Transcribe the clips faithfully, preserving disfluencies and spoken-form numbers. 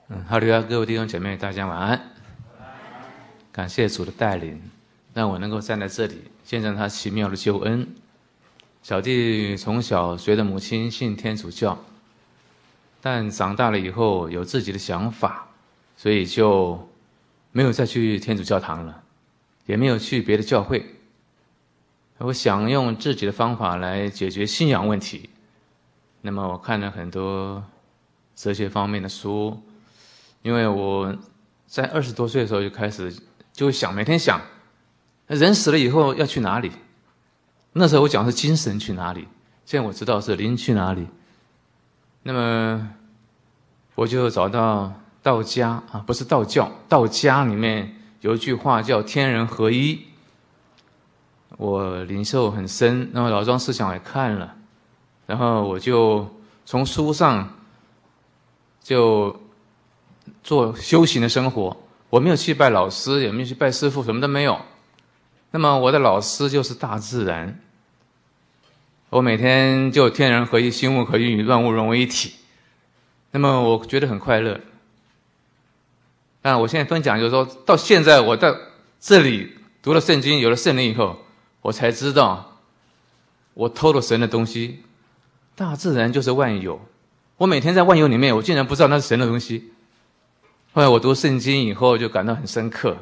嗯，哈利路亚，各位弟兄姐妹，大家晚安。感谢主的带领，让我能够站在这里，见证他奇妙的救恩。小弟从小随着母亲信天主教，但长大了以后有自己的想法，所以就没有再去天主教堂了，也没有去别的教会。我想用自己的方法来解决信仰问题。那么我看了很多哲学方面的书，因为我在二十多岁的时候就开始就会想，每天想人死了以后要去哪里。那时候我讲是精神去哪里，现在我知道是灵去哪里。那么我就找到道家啊，不是道教，道家里面有一句话叫天人合一，我领受很深，然后老庄思想也看了，然后我就从书上就做修行的生活，我没有去拜老师，也没有去拜师父，什么都没有。那么我的老师就是大自然，我每天就天人合一，心物合一，万物融为一体。那么我觉得很快乐。那我现在分享就是说，到现在我到这里读了圣经，有了圣灵以后，我才知道我偷了神的东西。大自然就是万有，我每天在万有里面，我竟然不知道那是神的东西。后来我读圣经以后就感到很深刻。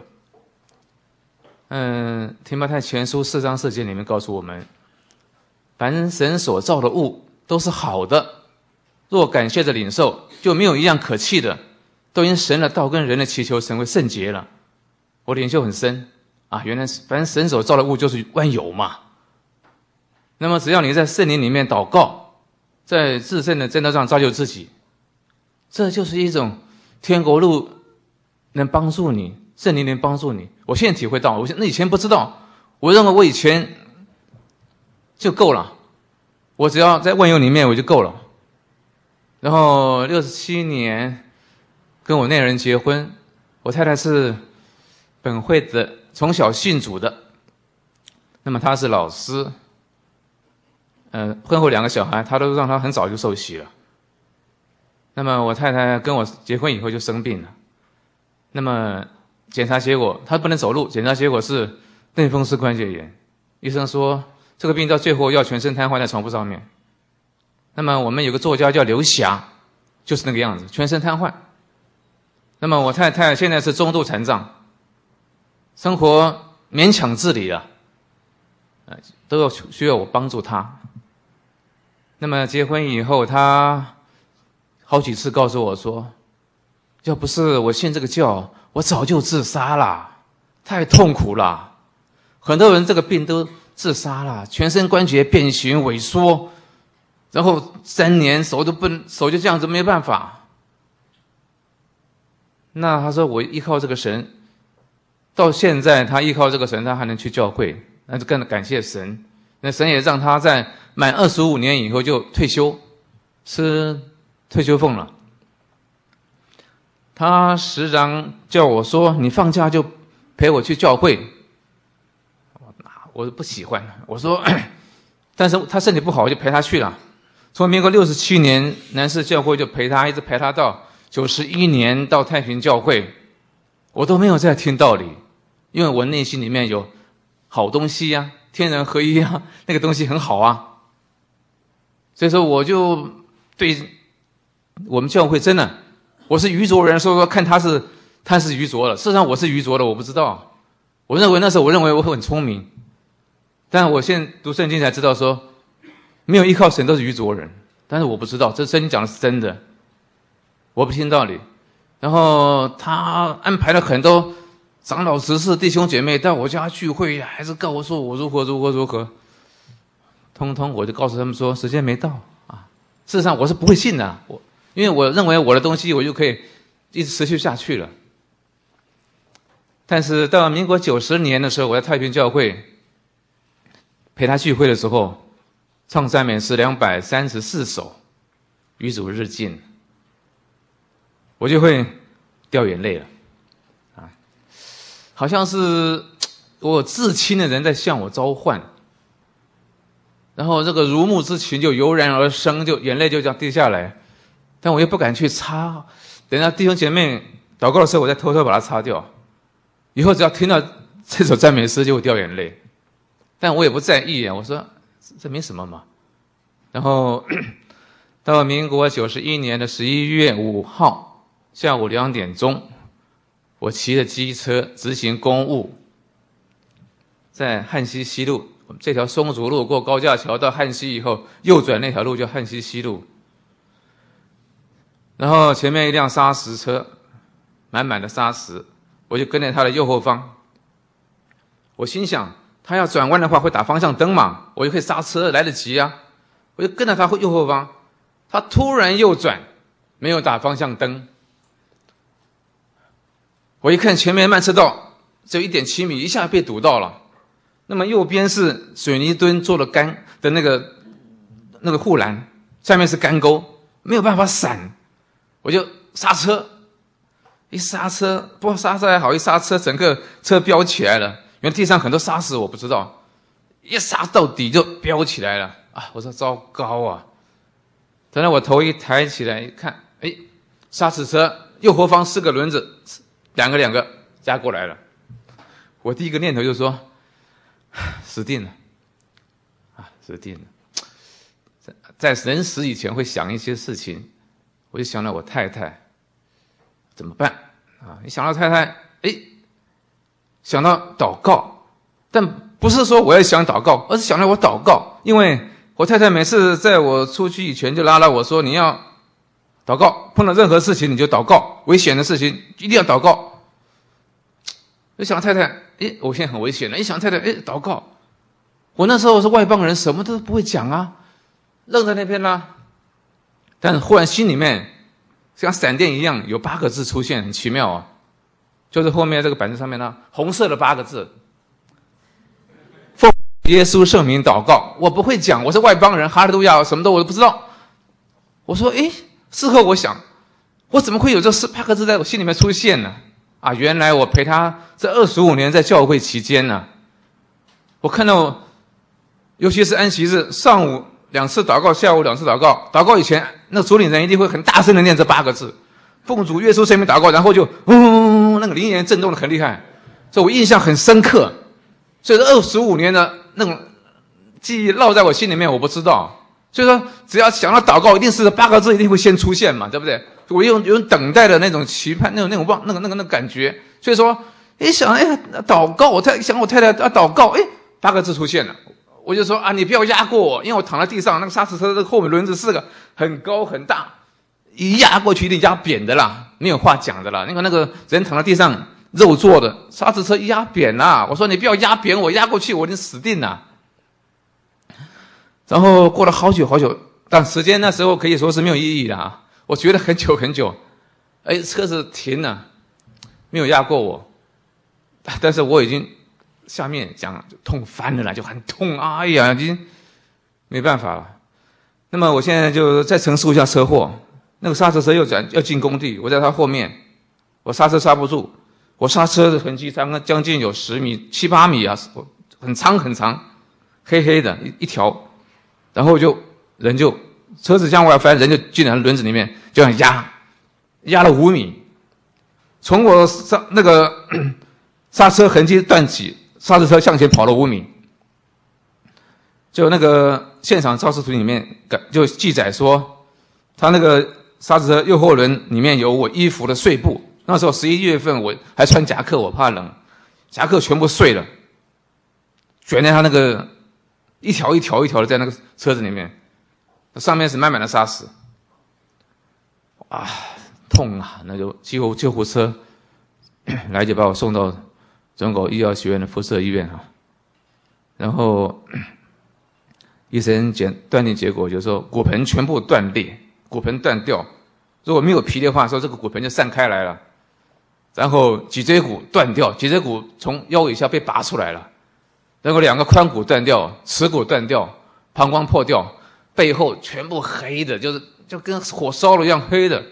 嗯，提摩太前书四章四节里面告诉我们，凡神所造的物都是好的，若感谢着领受，就没有一样可弃的，都因神的道跟人的祈求成为圣洁了。我领受很深啊，原来凡神所造的物就是万有嘛。那么只要你在圣灵里面祷告，在至圣的真道上造就自己，这就是一种天国路能帮助你，圣灵能帮助你。我现在体会到，我那以前不知道，我认为我以前就够了，我只要在万有里面我就够了。然后六十七年跟我那人结婚，我太太是本会的，从小信主的，那么她是老师，呃，婚后两个小孩，她都让她很早就受洗了。那么我太太跟我结婚以后就生病了，那么检查结果她不能走路，检查结果是类风湿关节炎，医生说这个病到最后要全身瘫痪在床铺上面。那么我们有个作家叫刘霞，就是那个样子，全身瘫痪。那么我太太现在是中度残障，生活勉强自理了，呃，都要需要我帮助她。那么结婚以后，她好几次告诉我说，要不是我信这个教，我早就自杀了，太痛苦了。很多人这个病都自杀了，全身关节变形萎缩，然后三年手都不能，手就这样子没办法。那他说我依靠这个神，到现在他依靠这个神，他还能去教会，那就更感谢神。那神也让他在满二十五年以后就退休，吃退休俸了。他时常叫我说，你放假就陪我去教会。我不喜欢，我说但是他身体不好，我就陪他去了。从民国六十七年南市教会就陪他，一直陪他到九十一年到太平教会，我都没有再听道理，因为我内心里面有好东西啊，天人合一啊，那个东西很好啊。所以说我就对我们教会真的，我是愚拙人，所以说看他是他是愚拙了，事实上我是愚拙的，我不知道。我认为那时候我认为我很聪明，但我现在读圣经才知道说，没有依靠神都是愚拙人。但是我不知道，这圣经讲的是真的，我不听道理。然后他安排了很多长老执事弟兄姐妹到我家聚会，还是告我说我如何如何如何，通通我就告诉他们说时间没到啊。事实上我是不会信的，我因为我认为我的东西我就可以一直持续下去了。但是到民国九十年的时候，我在太平教会陪他聚会的时候，唱赞美诗两百三十四首，与主日进，我就会掉眼泪了，啊，好像是我至亲的人在向我召唤，然后这个如沐之情就油然而生，就眼泪就这样滴下来。 但我又不敢去擦，等到弟兄姐妹祷告的时候，我再偷偷把它擦掉。以后只要听到这首赞美诗，就会掉眼泪。但我也不在意啊，我说这没什么嘛。然后到民国九十一年的十一月五号下午两点钟，我骑着机车执行公务，在汉溪西路这条松竹路过高架桥到汉溪以后，右转那条路叫汉溪西路。然后前面一辆砂石车，满满的砂石，我就跟在他的右后方。我心想，他要转弯的话会打方向灯嘛，我就可以刹车，来得及啊。我就跟在他右后方，他突然右转，没有打方向灯。我一看前面慢车道只有 一点七米，一下被堵到了。那么右边是水泥墩做的干的那个那个护栏，下面是干沟，没有办法闪。我就刹车，一刹车，不过刹车还好，一刹车整个车飙起来了。原来地上很多沙石，我不知道，一刹到底就飙起来了啊！我说糟糕啊！等到我头一抬起来一看，哎，砂石车右后方四个轮子，两个两个加过来了。我第一个念头就是说，死定了啊，死定了！在人死以前会想一些事情。我就想到我太太怎么办啊？一想到太太，哎，想到祷告，但不是说我要想祷告，而是想到我祷告，因为我太太每次在我出去以前就拉拉我说，你要祷告，碰到任何事情你就祷告，危险的事情一定要祷告。我想到太太，哎，我现在很危险了，一想太太，哎，祷告。我那时候是外邦人，什么都不会讲啊，愣在那边啦。但忽然心里面像闪电一样有八个字出现，很奇妙啊，就是后面这个板子上面呢，红色的八个字，奉耶稣圣名祷告。我不会讲，我是外邦人，哈利路亚什么的我都不知道。我说诶，事后我想，我怎么会有这八个字在我心里面出现呢？啊，原来我陪他这二十五年在教会期间呢，我看到尤其是安息日上午两次祷告，下午两次祷告。祷告以前，那主领人一定会很大声的念这八个字，奉主耶稣圣名祷告，然后就嗡，那个灵言震动的很厉害，所以我印象很深刻。所以这二十五年的那种记忆烙在我心里面，我不知道。所以说，只要想到祷告，一定是八个字一定会先出现嘛，对不对？我有有等待的那种期盼，那种那种望，那个那个那个感觉。所以说，一想，哎，祷告，我太想我太太要祷告，哎，八个字出现了。我就说啊，你不要压过我，因为我躺在地上，那个砂石车的后面轮子是个很高很大，一压过去一定压扁的啦，没有话讲的啦。那个那个人躺在地上，肉做的砂石车一压扁啦。我说你不要压扁我，压过去我已经死定了。然后过了好久好久，但时间那时候可以说是没有意义的啊。我觉得很久很久，哎，车子停了，没有压过我，但是我已经。下面讲就痛翻了啦，就很痛，哎呀，已经没办法了。那么我现在就再陈述一下车祸。那个刹车车又转要进工地，我在他后面，我刹车刹不住，我刹车的痕迹将将近有十米、七八米啊，很长很长，黑黑的一一条，然后就人就车子向外翻，人就进了轮子里面，就想压，压了五米，从我刹那个刹车痕迹断起。刹车车向前跑了五米，就那个现场肇事图里面就记载说，他那个刹车车右后轮里面有我衣服的碎布。那时候十一月份我还穿夹克，我怕冷，夹克全部碎了，卷在他那个一条一条一条的在那个车子里面，上面是满满的沙石，啊，痛啊！那就几乎救护车来就把我送到中国医药学院的辐射医院哈，然后医生检断定结果就是说骨盆全部断裂，骨盆断掉，如果没有皮的话，说这个骨盆就散开来了，然后脊椎骨断掉，脊椎骨从腰以下被拔出来了，然后两个髋骨断掉，耻骨断掉，膀胱破掉，背后全部黑的，就是就跟火烧了一样黑的。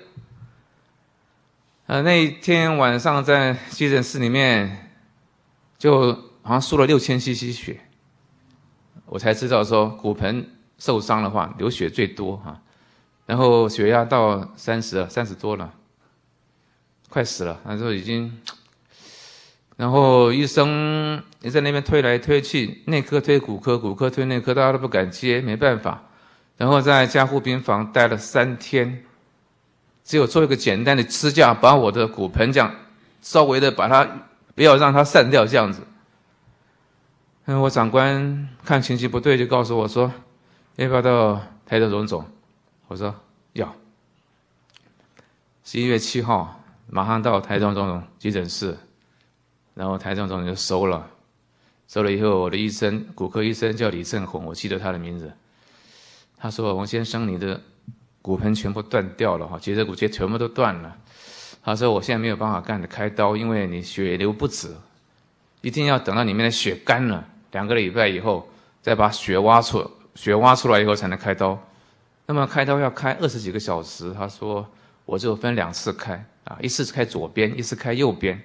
呃，那一天晚上在急诊室里面。就好像输了六千 C C 血，我才知道说骨盆受伤的话流血最多哈， 然后血压到三十了，三十多了，快死了。那时候已经，然后医生也在那边推来推去，内科推骨科，骨科推内科，大家都不敢接，没办法。然后在加护病房待了三天，只有做一个简单的支架，把我的骨盆这样稍微的把它不要让它散掉这样子。嗯，我长官看情形不对，就告诉我说，要不要到台中荣总？我说要。十一月七号马上到台中荣总急诊室，然后台中荣总就收了，收了以后，我的医生骨科医生叫李正宏，我记得他的名字。他说：“王先生，你的骨盆全部断掉了哈，脊椎骨节全部都断了。”他说：“我现在没有办法干的开刀，因为你血流不止，一定要等到里面的血干了两个礼拜以后，再把血挖出血挖出来以后才能开刀。那么开刀要开二十几个小时。”他说：“我就分两次开啊，一次开左边，一次开右边。”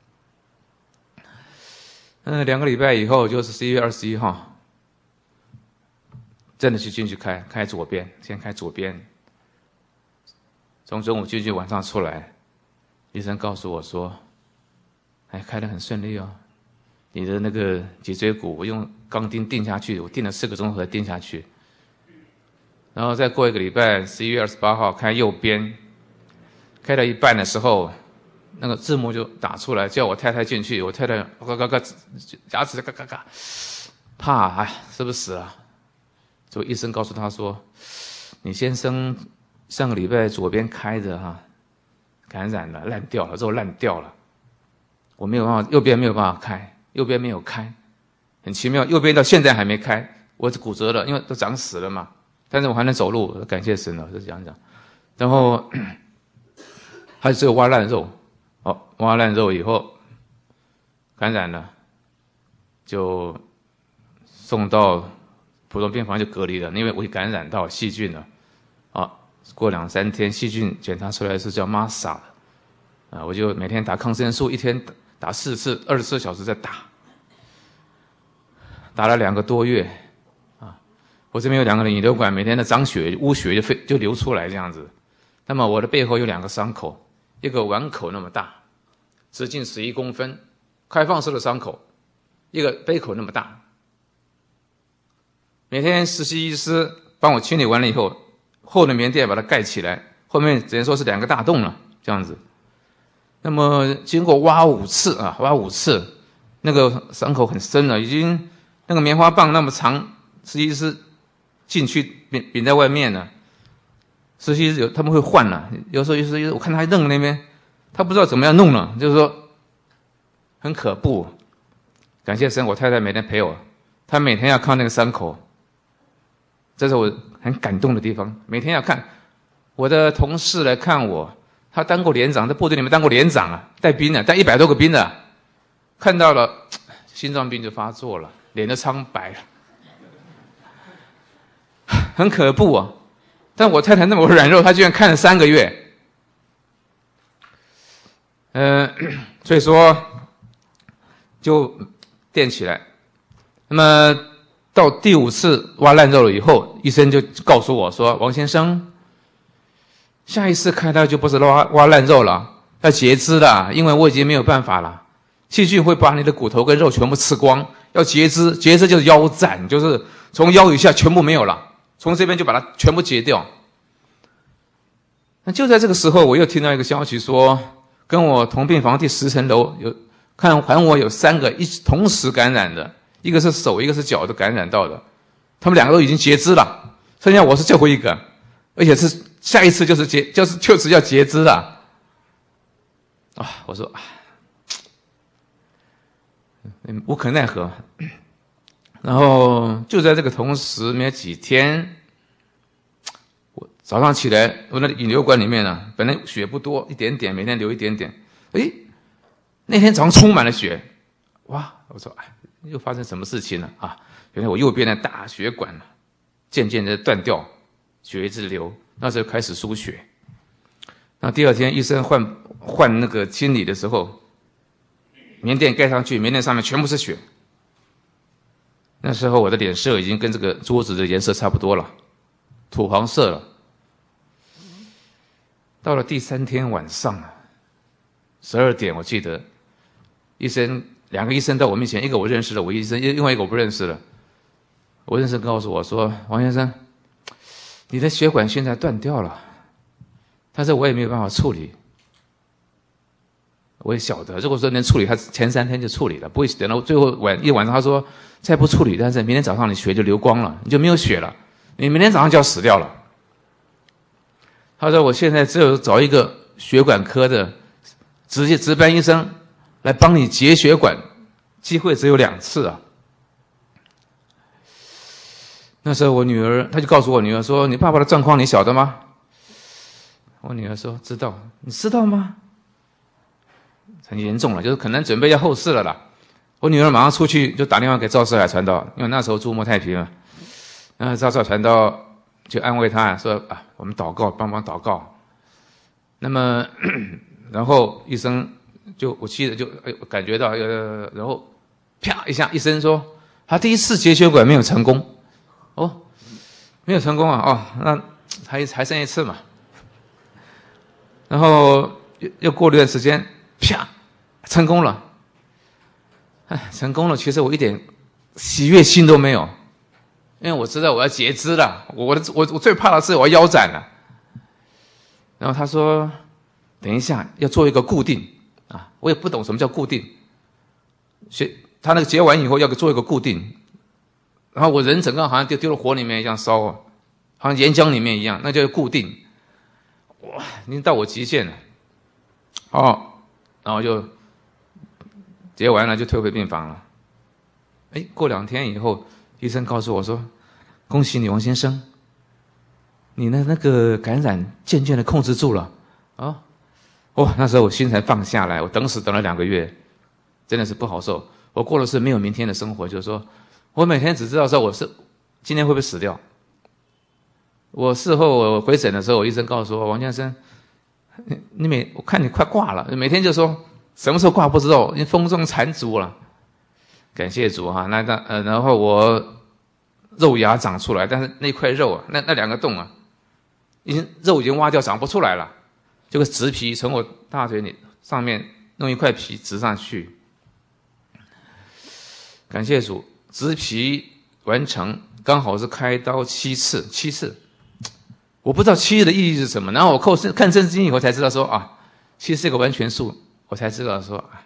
嗯，两个礼拜以后就是十一月二十一号。真的去进去开，开左边，先开左边。从中午进去，晚上出来，医生告诉我说：“哎，开得很顺利哦，你的那个脊椎骨，我用钢钉钉下去，我钉了四个钟头才钉下去。然后再过一个礼拜，十一月二十八号开右边，开到一半的时候，那个字幕就打出来，叫我太太进去，我太太嘎嘎嘎，牙齿嘎嘎嘎，怕哎，是不是死了？”所以医生告诉他说：“你先生上个礼拜左边开着哈，感染了，烂掉了，肉烂掉了。我没有办法，右边没有办法开，右边没有开，很奇妙，右边到现在还没开，我是骨折了，因为都长死了嘛。但是我还能走路，感谢神了，就讲讲。然后还只有挖烂肉，哦，挖烂肉以后感染了，就送到。”普通病房就隔离了，因为我感染到细菌了，啊，过两三天细菌检查出来是叫 M A S A 的，啊，我就每天打抗生素，一天打四次，二十四小时在打，打了两个多月，啊，我这边有两个引流管，每天的脏血、污血就飞就流出来这样子。那么我的背后有两个伤口，一个碗口那么大，直径十一公分，开放式的伤口，一个杯口那么大。每天实习医师帮我清理完了以后，厚的棉垫把它盖起来，后面只能说是两个大洞了，这样子。那么经过挖五次啊，挖五次，那个伤口很深了，已经那个棉花棒那么长，实习医师进去柄柄在外面了。实习医师有他们会换了，有时候就是我看他愣那边，他不知道怎么样弄了，就是说很可怖。感谢神，我太太每天陪我，她每天要看那个伤口。这是我很感动的地方，每天要看。我的同事来看我，他当过连长，在部队里面当过连长啊，带兵的，带一百多个兵的，看到了心脏病就发作了，脸都苍白了，很可怖啊。但我太太那么软弱，她居然看了三个月。嗯、呃，所以说就垫起来。那么到第五次挖烂肉了以后，医生就告诉我说：“王先生，下一次开刀就不是挖挖烂肉了，要截肢的，因为我已经没有办法了，细菌会把你的骨头跟肉全部吃光，要截肢，截肢就是腰斩，就是从腰以下全部没有了，从这边就把它全部截掉。”那就在这个时候，我又听到一个消息说，跟我同病房第十层楼有看还我有三个一同时感染的。一个是手，一个是脚都感染到的，他们两个都已经截肢了，剩下我是最后一个，而且是下一次就是截，就是就是要截肢了。啊，我说，嗯，无可奈何。然后就在这个同时，没几天，我早上起来，我那引流管里面呢、啊，本来血不多，一点点，每天流一点点，诶，那天早上充满了血，哇！我说，哎。又发生什么事情了啊？原来我右边的大血管渐渐的断掉，血一直流，那时候开始输血。那第二天医生换换那个清理的时候，棉垫盖上去，棉垫上面全部是血。那时候我的脸色已经跟这个桌子的颜色差不多了，土黄色了。 到了第三天晚上啊，十二点我记得，医生两个医生到我面前，一个我认识的，我医生，另外一个我不认识的。我认识告诉我说：“王先生，你的血管现在断掉了。”但是我也没有办法处理。我也晓得，如果说能处理，他前三天就处理了，不会等到最后晚一晚上。他说再不处理，但是明天早上你血就流光了，你就没有血了，你明天早上就要死掉了。他说我现在只有找一个血管科的直接值班医生来帮你截血管，机会只有两次啊。那时候我女儿，他就告诉我女儿说：“你爸爸的状况你晓得吗？”我女儿说：“知道。”你知道吗？很严重了，就是可能准备要后事了啦。我女儿马上出去就打电话给赵世海传道，因为那时候住莫太平嘛。然后赵世海传道就安慰他说：“啊，我们祷告，帮忙祷告。”那么，然后医生就我记得就哎感觉到呃，然后啪一下，医生说他第一次截血管没有成功。哦，没有成功啊！哦，那还还剩一次嘛。然后又又过了一段时间，啪，成功了。哎，成功了。其实我一点喜悦心都没有，因为我知道我要截肢了。我的我我最怕的是我要腰斩了。然后他说，等一下要做一个固定啊，我也不懂什么叫固定。所以他那个截完以后要做一个固定。然后我人整个好像丢丢到火里面一样烧哦，好像岩浆里面一样，那叫固定。哇，已经到我极限了。哦，然后就截完了，就退回病房了。哎，过两天以后，医生告诉我说：“恭喜你，王先生，你的那个感染渐渐的控制住了。”哦，哦，那时候我心才放下来。我等死等了两个月，真的是不好受。我过的是没有明天的生活，就是说。我每天只知道说我是今天会不会死掉。我事后我回诊的时候，我医生告诉我，王先生，你你每我看你快挂了，每天就说什么时候挂不知道，因为风中残烛了。感谢主哈，那那呃，然后我肉芽长出来，但是那块肉啊，那那两个洞啊，已经肉已经挖掉，长不出来了。这个植皮从我大腿里上面弄一块皮植上去。感谢主。植皮完成，刚好是开刀七次，七次，我不知道七的意义是什么。然后我看看圣经以后才知道说啊，七是一个完全数，我才知道说啊，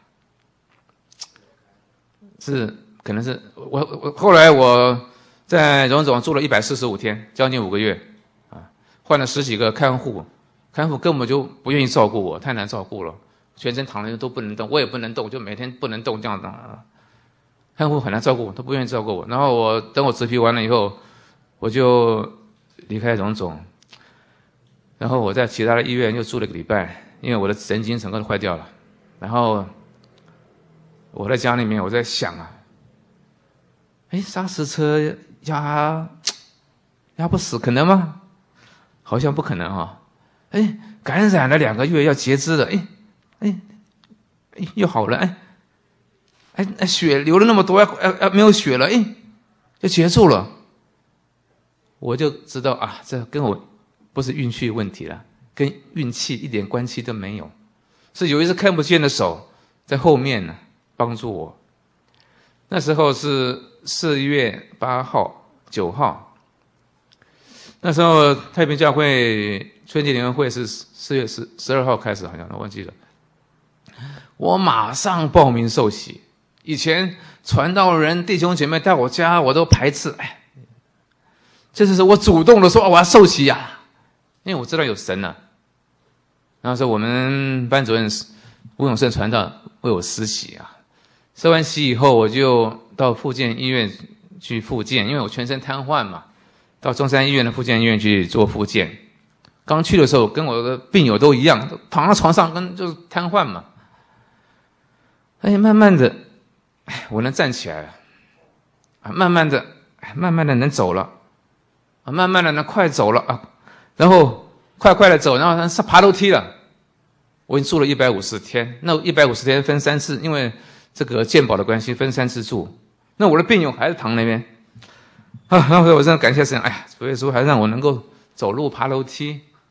是可能是我我后来我在荣总住了一百四十五天，将近五个月啊，换了十几个看护，看护根本就不愿意照顾我，太难照顾了，全身躺着都不能动，我也不能动，就每天不能动这样子。看护很难照顾我，都不愿意照顾我。然后我等我植皮完了以后，我就离开荣总，然后我在其他的医院又住了一个礼拜，因为我的神经整个都坏掉了。然后我在家里面我在想啊，哎，砂石车压压不死可能吗？好像不可能哈。哎，感染了两个月要截肢了，哎哎哎又好了，哎。哎，血流了那么多，要要要没有血了，哎，就结束了。我就知道啊，这跟我不是运气问题了，跟运气一点关系都没有，是有一只看不见的手在后面呢帮助我。那时候是四月八号、九号，那时候太平教会春季联欢会是四月十十二号开始，好像我忘记了。我马上报名受洗。以前传道人弟兄姐妹到我家，我都排斥。哎，这次是我主动的说，哦，我要受洗啊，因为我知道有神了。然后说我们班主任吴永胜传道为我施洗啊，施完洗以后，我就到复健医院去复健，因为我全身瘫痪嘛，到中山医院的复健医院去做复健。刚去的时候，跟我的病友都一样，躺在床上跟就是瘫痪嘛。哎，慢慢的。我能站起来了，啊，慢慢的，慢慢的能走了，啊，慢慢的能快走了啊，然后快快的走，然后上爬楼梯了。我已经住了一百五十天，那一百五十天分三次，因为这个健保的关系分三次住。那我的病友还是躺那边，啊，然后我真的感谢神，哎呀，主耶稣还让我能够走路爬楼梯，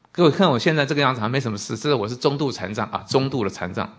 各位看我现在这个样子，还没什么事，这我是中度残障啊，中度的残障。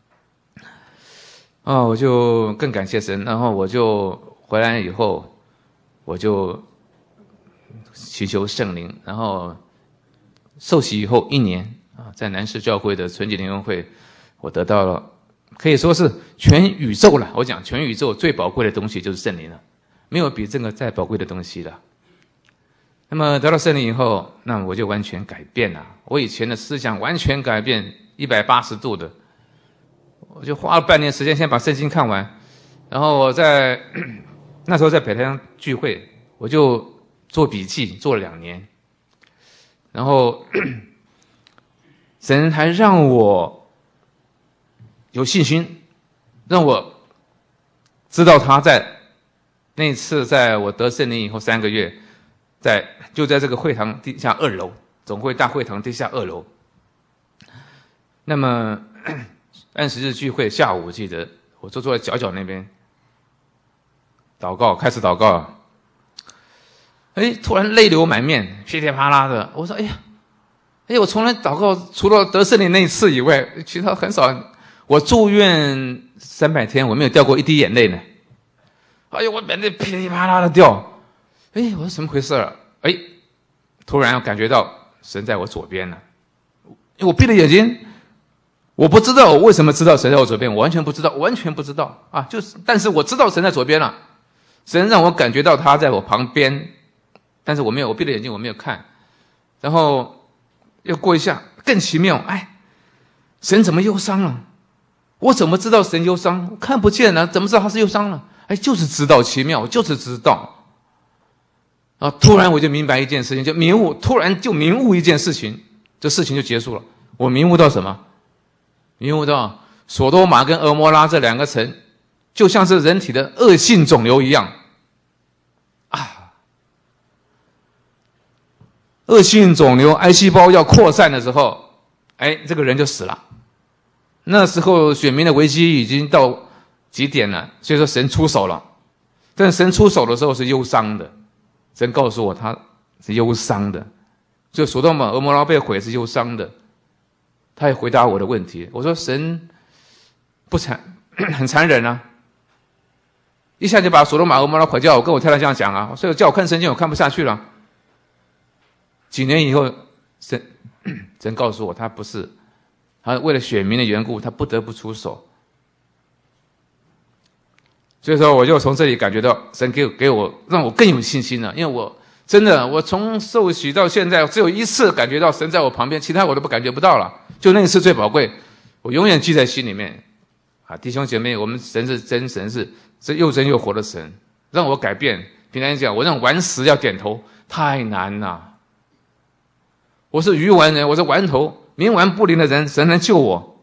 哦，我就更感谢神，然后我就回来以后，我就祈求圣灵，然后受洗以后一年啊，在南市教会的纯洁灵恩会，我得到了可以说是全宇宙了。我讲全宇宙最宝贵的东西就是圣灵了，没有比这个再宝贵的东西了。那么得到圣灵以后，那我就完全改变了，我以前的思想完全改变一百八十度的。我就花了半年时间先把圣经看完，然后我在那时候在北太阳聚会，我就做笔记做了两年，然后神还让我有信心，让我知道他在那一次在我得圣灵以后三个月，在就在这个会堂地下二楼，总会大会堂地下二楼。那么安息日聚会下午，我记得我就坐在角角那边祷告，开始祷告。哎，突然泪流满面，噼里啪啦的。我说：“哎呀，哎，我从来祷告除了得圣灵那一次以外，其他很少。我住院三百天，我没有掉过一滴眼泪呢。哎呦，我眼泪噼里啪啦的掉。哎，我说怎么回事啊？哎，突然我感觉到神在我左边了。我闭着眼睛，我不知道我为什么知道神在我左边，我完全不知道，完全不知道啊！就是，但是我知道神在左边了。神让我感觉到他在我旁边，但是我没有，我闭着眼睛，我没有看。然后又过一下，更奇妙，哎，神怎么忧伤了？我怎么知道神忧伤？我看不见了，怎么知道他是忧伤了？哎，就是知道，奇妙，就是知道。啊！突然我就明白一件事情，就明悟，突然就明悟一件事情，这事情就结束了。我明悟到什么？明悟到索多玛跟蛾摩拉这两个城，就像是人体的恶性肿瘤一样啊！恶性肿瘤癌细胞要扩散的时候，哎，这个人就死了。那时候选民的危机已经到极点了，所以说神出手了。但神出手的时候是忧伤的。神告诉我他是忧伤的，就索多玛蛾摩拉被毁是忧伤的。他也回答我的问题，我说神不残很残忍啊，一下就把索多玛蛾摩拉毁掉。我跟我太太这样讲啊，所以叫我看圣经我看不下去了。几年以后神神告诉我他不是，他为了选民的缘故他不得不出手。所以说我就从这里感觉到神给我给我让我更有信心了，因为我真的我从受洗到现在只有一次感觉到神在我旁边，其他我都不感觉不到了，就那一次最宝贵，我永远记在心里面啊！弟兄姐妹，我们神是真神，是是又真又活的神，让我改变。平常讲我让顽石要点头太难了，我是愚顽人，我是顽头，冥顽不灵的人，神能救我，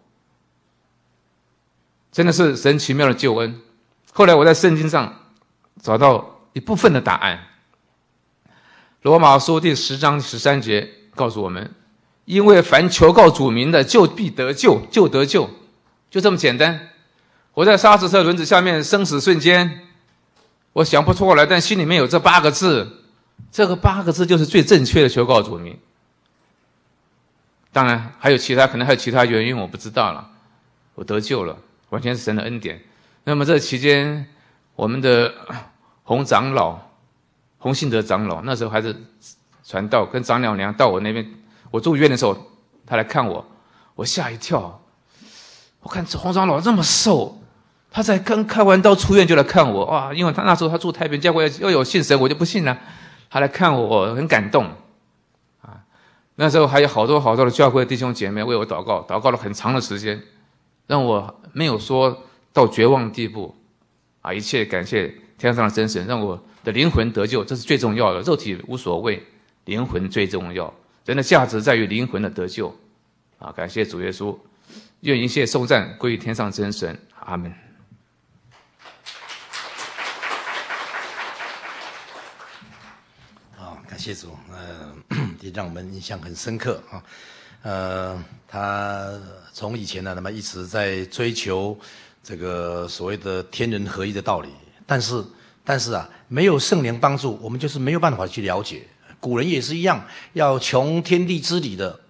真的是神奇妙的救恩。后来我在圣经上找到一部分的答案。罗马书第十章十三节告诉我们，因为凡求告主名的，就必得救，就得救，就这么简单。我在沙石车轮子下面生死瞬间，我想不出来，但心里面有这八个字，这个八个字就是最正确的求告主名。当然还有其他，可能还有其他原因，我不知道了。我得救了，完全是神的恩典。那么这期间，我们的洪长老、洪信德长老，那时候还是传道，跟长老娘到我那边，我住院的时候，他来看我，我吓一跳。我看洪长老这么瘦，他才刚开完刀出院就来看我，哇！因为他那时候他住太平教会，要有信神，我就不信了。他来看我，我很感动啊。那时候还有好多好多的教会弟兄姐妹为我祷告，祷告了很长的时间，让我没有说到绝望的地步啊！一切感谢天上的真神，让我的灵魂得救，这是最重要的。肉体无所谓，灵魂最重要。人的价值在于灵魂的得救啊！感谢主耶稣，愿一切颂赞归于天上真神。阿们。 啊，感谢主，呃，也让我们印象很深刻啊。呃，他从以前呢，那么一直在追求这个所谓的天人合一的道理，但是但是啊，没有圣灵帮助，我们就是没有办法去了解。古人也是一样，要穷天地之理的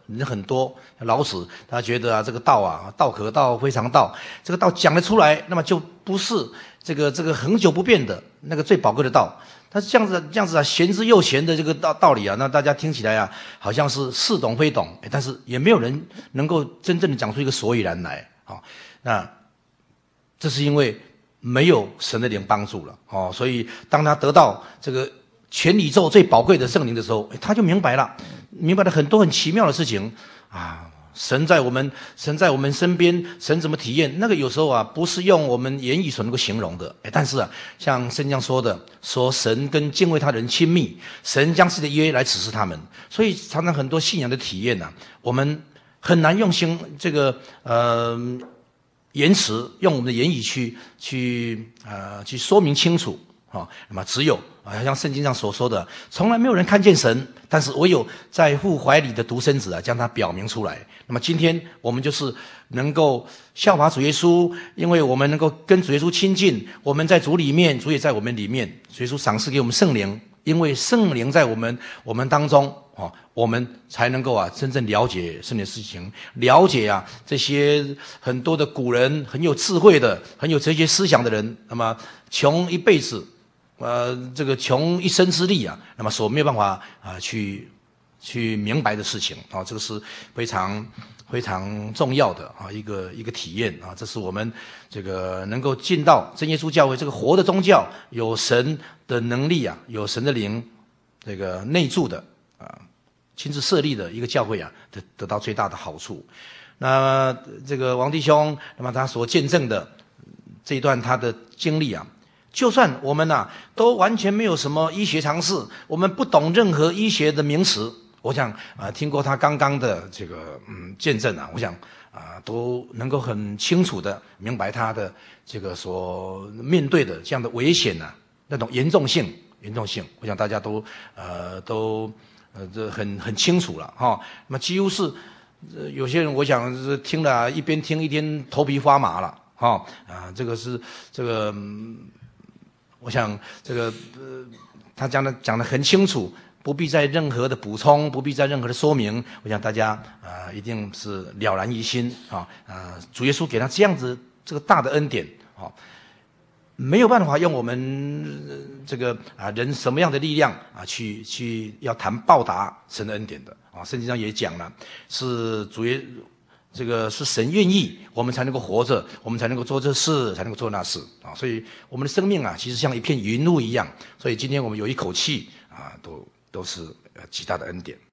人很多，老子他觉得啊，这个道啊，道可道非常道，这个道讲得出来，那么就不是这个这个恒久不变的那个最宝贵的道。他是这样子这样子啊，玄之又玄的这个道道理啊，那大家听起来啊，好像是似懂非懂，但是也没有人能够真正的讲出一个所以然来啊。那这是因为没有神的灵帮助了哦，所以当他得到这个全宇宙最宝贵的圣灵的时候，他就明白了，明白了很多很奇妙的事情啊。神在我们，神在我们身边，神怎么体验？那个有时候啊，不是用我们言语所能够形容的。但是啊，像圣经上说的，说神跟敬畏他的人亲密，神将自己的约来指示他们。所以常常很多信仰的体验啊，我们很难用心这个呃言辞，用我们的言语去去呃去说明清楚。哦，那么只有啊，像圣经上所说的，从来没有人看见神，但是唯有在父怀里的独生子啊，将他表明出来。那么今天我们就是能够效法主耶稣，因为我们能够跟主耶稣亲近，我们在主里面，主也在我们里面。主耶稣赏赐给我们圣灵，因为圣灵在我们我们当中，哦，我们才能够啊真正了解圣灵的事情，了解啊这些很多的古人很有智慧的、很有哲学思想的人，那么穷一辈子。呃，这个穷一生之力啊，那么所没有办法啊、呃、去去明白的事情啊，这个是非常非常重要的啊一个一个体验啊，这是我们这个能够进到真耶稣教会这个活的宗教，有神的能力啊，有神的灵这个内住的啊，亲自设立的一个教会啊，得得到最大的好处。那这个王弟兄，那么他所见证的这一段他的经历啊。就算我们啊都完全没有什么医学常识，我们不懂任何医学的名词，我想啊、呃、听过他刚刚的这个嗯见证啊，我想啊、呃、都能够很清楚的明白他的这个所面对的这样的危险啊，那种严重性严重性，我想大家都呃都呃这很很清楚了哈、哦。那么几乎是、呃、有些人我想是听了、啊、一边听一边头皮发麻了哈啊、呃，这个是这个。嗯我想这个呃，他讲的讲得很清楚，不必再任何的补充，不必再任何的说明。我想大家啊、呃，一定是了然于心啊。呃，主耶稣给他这样子这个大的恩典啊，没有办法用我们、呃、这个啊人什么样的力量啊去去要谈报答神的恩典的啊。圣经上也讲了，是主耶。这个是神愿意，我们才能够活着，我们才能够做这事，才能够做那事啊！所以我们的生命啊，其实像一片云雾一样。所以今天我们有一口气啊，都都是呃极大的恩典。